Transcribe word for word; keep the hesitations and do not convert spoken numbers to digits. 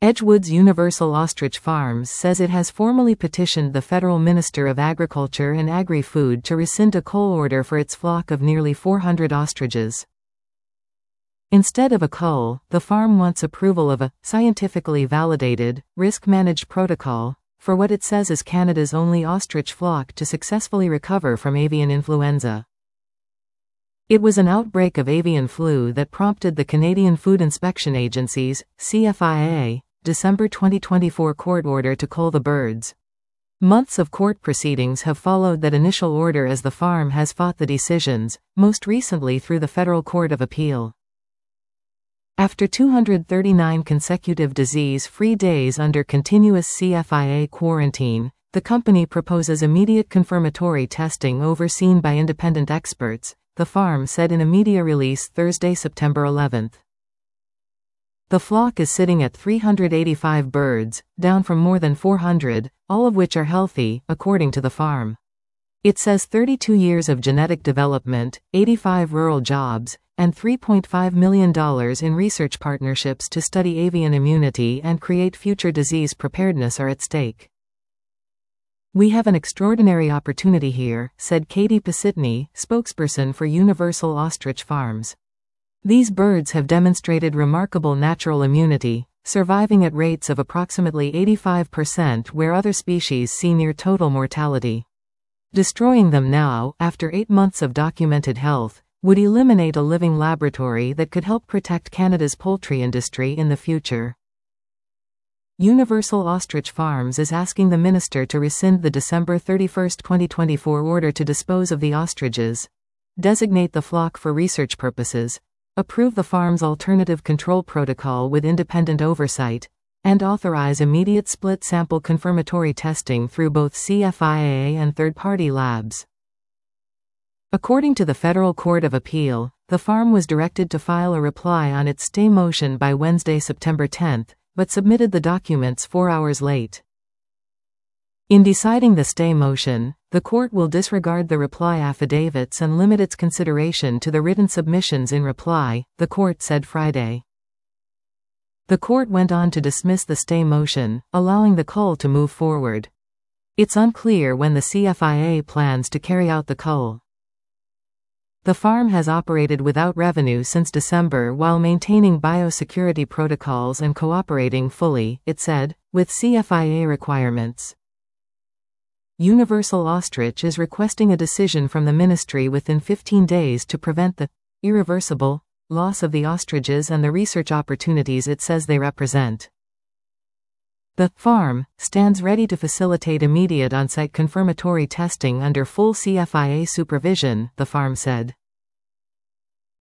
Edgewood's Universal Ostrich Farms says it has formally petitioned the Federal Minister of Agriculture and Agri-Food to rescind a cull order for its flock of nearly four hundred ostriches. Instead of a cull, the farm wants approval of a scientifically validated, risk-managed protocol for what it says is Canada's only ostrich flock to successfully recover from avian influenza. It was an outbreak of avian flu that prompted the Canadian Food Inspection Agency's C F I A December twenty twenty-four court order to cull the birds. Months of court proceedings have followed that initial order as the farm has fought the decisions, most recently through the Federal Court of Appeal. After two hundred thirty-nine consecutive disease-free days under continuous C F I A quarantine, the company proposes immediate confirmatory testing overseen by independent experts, the farm said in a media release Thursday, September eleventh. The flock is sitting at three hundred eighty-five birds, down from more than four hundred, all of which are healthy, according to the farm. It says thirty-two years of genetic development, eighty-five rural jobs, and three point five million dollars in research partnerships to study avian immunity and create future disease preparedness are at stake. "We have an extraordinary opportunity here," said Katie Pasitny, spokesperson for Universal Ostrich Farms. "These birds have demonstrated remarkable natural immunity, surviving at rates of approximately eighty-five percent where other species see near total mortality. Destroying them now, after eight months of documented health, would eliminate a living laboratory that could help protect Canada's poultry industry in the future." Universal Ostrich Farms is asking the minister to rescind the December thirty-first, twenty twenty-four order to dispose of the ostriches, designate the flock for research purposes, approve the farm's alternative control protocol with independent oversight, and authorize immediate split sample confirmatory testing through both C F I A and third-party labs. According to the Federal Court of Appeal, the farm was directed to file a reply on its stay motion by Wednesday, September tenth, but submitted the documents four hours late. In deciding the stay motion, the court will disregard the reply affidavits and limit its consideration to the written submissions in reply, the court said Friday. The court went on to dismiss the stay motion, allowing the cull to move forward. It's unclear when the C F I A plans to carry out the cull. The farm has operated without revenue since December while maintaining biosecurity protocols and cooperating fully, it said, with C F I A requirements. Universal Ostrich is requesting a decision from the ministry within fifteen days to prevent the irreversible loss of the ostriches and the research opportunities it says they represent. The farm stands ready to facilitate immediate on-site confirmatory testing under full C F I A supervision, the farm said.